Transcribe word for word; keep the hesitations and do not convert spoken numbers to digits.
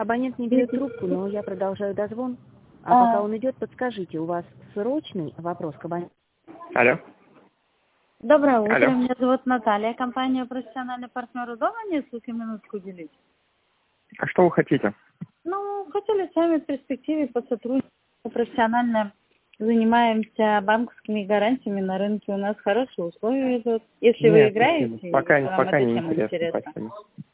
Абонент не берет трубку, но я продолжаю дозвон. А, а пока он идет, подскажите, у вас срочный вопрос к абоненту? Алло. Доброе утро, Алло. меня зовут Наталья, компания «Профессиональный партнер». Удобно несколько минутку уделить? А что вы хотите? Ну, хотели с вами в перспективе посотрудничать. Профессионально занимаемся банковскими гарантиями на рынке. У нас хорошие условия идут. Если вы Нет, играете, спасибо. Пока, вам пока эта не тема интересно. интересна. Спасибо.